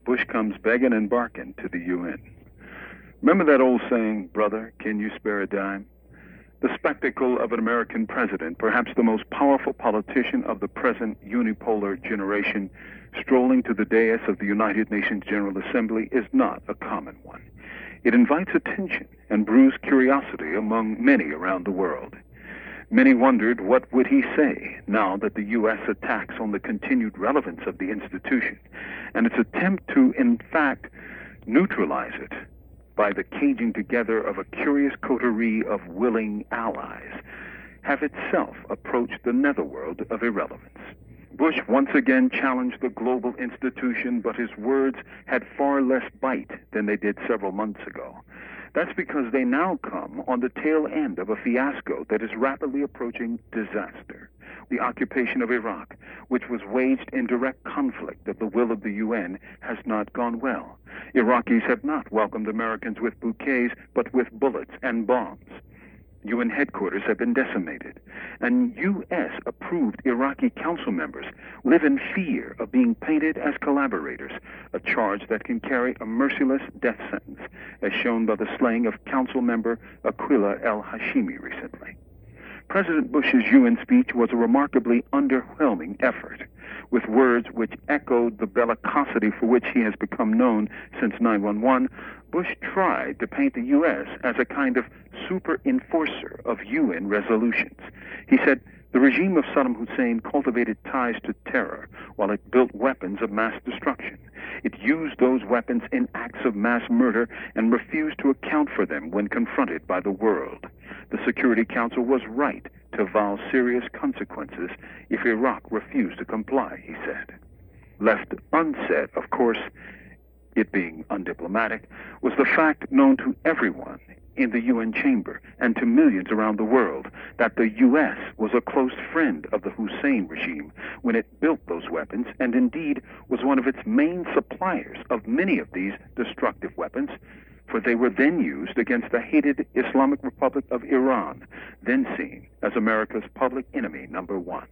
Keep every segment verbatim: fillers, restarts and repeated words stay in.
Bush comes begging and barking to the U N. Remember that old saying, brother, can you spare a dime? The spectacle of an American president, perhaps the most powerful politician of the present unipolar generation, strolling to the dais of the United Nations General Assembly is not a common one. It invites attention and brews curiosity among many around the world. Many wondered what would he say now that the U S attacks on the continued relevance of the institution and its attempt to, in fact, neutralize it by the caging together of a curious coterie of willing allies, have itself approached the netherworld of irrelevance. Bush once again challenged the global institution, but his words had far less bite than they did several months ago. That's because they now come on the tail end of a fiasco that is rapidly approaching disaster. The occupation of Iraq, which was waged in direct conflict of the will of the U N, has not gone well. Iraqis have not welcomed Americans with bouquets, but with bullets and bombs. U N headquarters have been decimated, and U S-approved Iraqi council members live in fear of being painted as collaborators, a charge that can carry a merciless death sentence, as shown by the slaying of council member Aquila el-Hashimi recently. President Bush's U N speech was a remarkably underwhelming effort, with words which echoed the bellicosity for which he has become known since nine one one. Bush tried to paint the U S as a kind of super enforcer of U N resolutions. He said the regime of Saddam Hussein cultivated ties to terror while it built weapons of mass destruction. It used those weapons in acts of mass murder and refused to account for them when confronted by the world. The Security Council was right to vow serious consequences if Iraq refused to comply, he said. Left unsaid, of course, it being undiplomatic, was the fact known to everyone in the U N chamber and to millions around the world that the U S was a close friend of the Hussein regime when it built those weapons, and indeed was one of its main suppliers of many of these destructive weapons, for they were then used against the hated Islamic Republic of Iran, then seen as America's public enemy number one.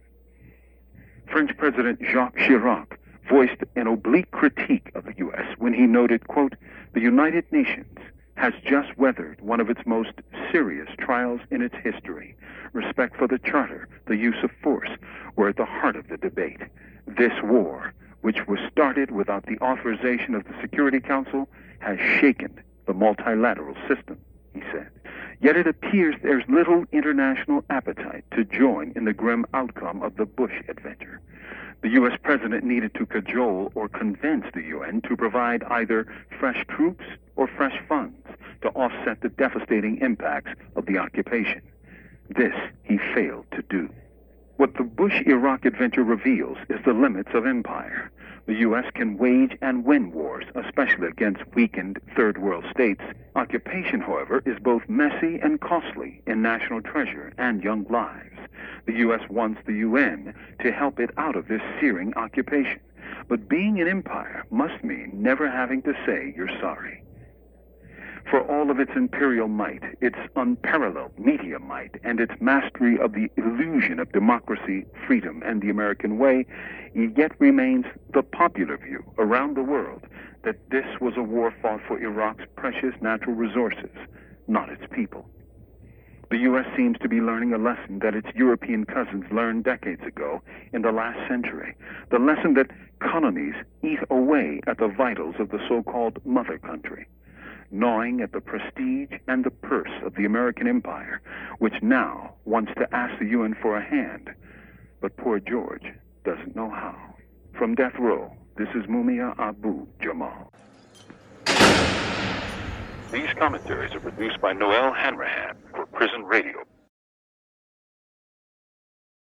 French President Jacques Chirac voiced an oblique critique of the U S when he noted, quote, "The United Nations has just weathered one of its most serious trials in its history. Respect for the Charter, the use of force, were at the heart of the debate. This war, which was started without the authorization of the Security Council, has shaken the multilateral system," he said. Yet it appears there's little international appetite to join in the grim outcome of the Bush adventure. The U S president needed to cajole or convince the U N to provide either fresh troops or fresh funds to offset the devastating impacts of the occupation. This he failed to do. What the Bush-Iraq adventure reveals is the limits of empire. The U S can wage and win wars, especially against weakened third world states. Occupation, however, is both messy and costly in national treasure and young lives. The U S wants the U N to help it out of this searing occupation. But being an empire must mean never having to say you're sorry. For all of its imperial might, its unparalleled media might, and its mastery of the illusion of democracy, freedom, and the American way, it yet remains the popular view around the world that this was a war fought for Iraq's precious natural resources, not its people. The U S seems to be learning a lesson that its European cousins learned decades ago in the last century, the lesson that colonies eat away at the vitals of the so-called mother country, gnawing at the prestige and the purse of the American empire, which now wants to ask the U N for a hand. But poor George doesn't know how. From Death Row, this is Mumia Abu Jamal. These commentaries are produced by Noel Hanrahan for Prison Radio.